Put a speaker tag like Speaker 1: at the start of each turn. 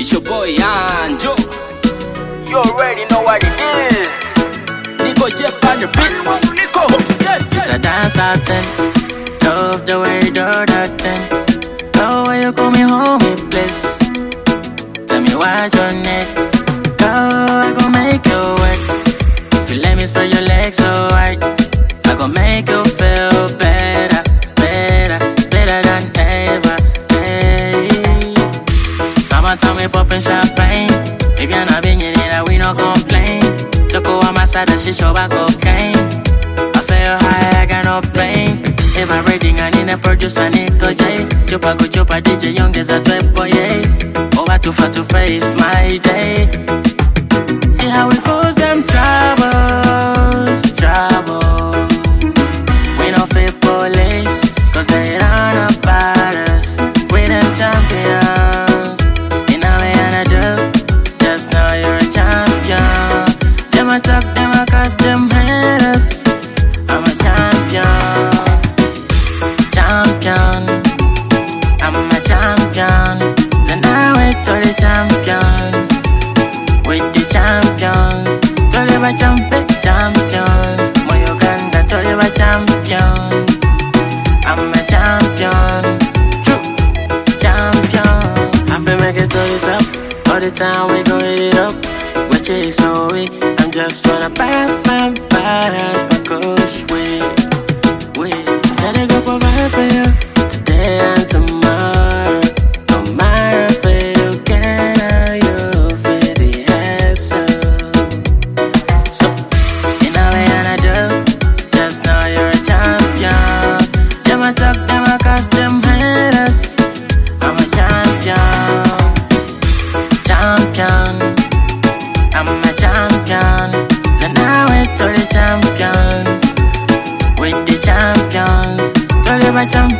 Speaker 1: It's your boy Anjo.
Speaker 2: You already know what it is.
Speaker 1: Nico Jeff on the beats. Nico,
Speaker 3: it's a dance at 10. Love the way you do that 10. Love when you call me home, please. Tell me what's your neck. Go, I gon' make you work. If you let me spread your legs so hard, I gon' make you feel better, better, better than ever. Hey. Summertime we poppin' champagne. If you're not being in it, we no complain. Took over my side and she show back cocaine. I feel high, I got no pain. If I'm reading, I need a producer, Nico J. Chupa go chupa, DJ Young is a 12 boy, yeah. Over too far to face my day. See how it goes, them troubles, trouble. We no fit police, cause they run up at us. We them champions. In all I wanna do, just know you're a champion. Them attack, them a cause them haters. I'm a champion. Champion. I'm a champion. So now we to the champions. With the champions. To live a champions. My Uganda to live a champions. I'm a champion. True champion. I feel make it to the top. All the time we gon' hit it up. We chase so we. I'm just tryna pass my coach with. Let it go provide for you today and tomorrow. Tomorrow for you can you feel the hassle. So in all I wanna do, just know you're a champion. Them a talk, them a cause them haters. I'm a champion. Champion. I'm a champion. So now we're to the champions. With the champions, to live a champion.